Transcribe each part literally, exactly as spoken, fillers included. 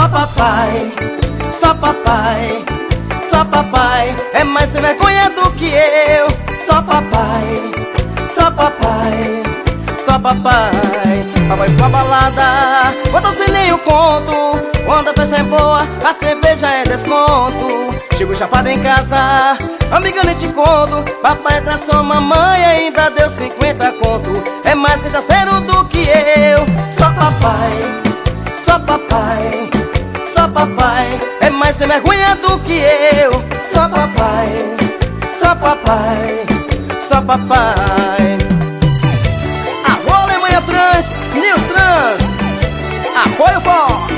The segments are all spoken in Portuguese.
Só papai, só papai, só papai é mais sem vergonha do que eu. Só papai, só papai, só papai. Papai pra balada, quando sem nem o conto. Quando a festa é boa, a cerveja é desconto. Chego chapado em casa, amiga, nem te conto. Papai traçou mamãe e ainda deu cinquenta conto. É mais cachaceiro do que eu. Só papai, só papai, só papai é mais sem vergonha do que eu. Só papai, só papai, só papai. Alô, Alemanha Trans, New Trans, apoio forte.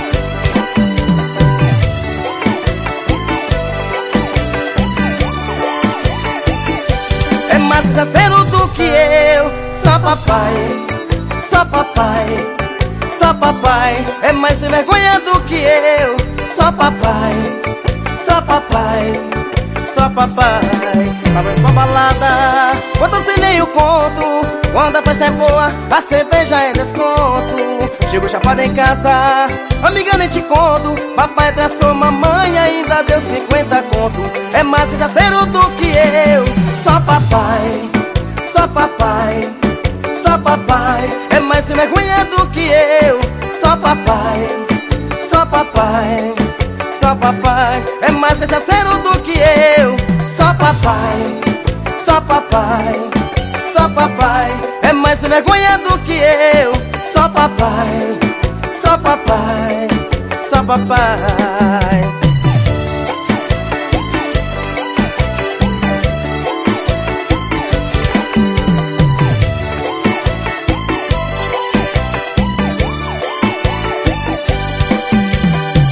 É mais cachaceiro do que eu. Só papai, só papai, só papai é mais sem vergonha do que eu. Só papai, só papai, só papai. Papai pra balada, quando sem nem o conto. Quando a festa é boa, a cerveja é desconto. Chego chapado em casa, amiga, nem te conto. Papai traçou mamãe e ainda deu cinquenta conto. É mais cachaceiro do que eu. Só papai, só papai, só papai é mais sem vergonha do que eu. Só papai, só papai, só papai é mais cachaceiro do que eu. Só papai, só papai, só papai é mais sem vergonha do que eu. Só papai, só papai, só papai.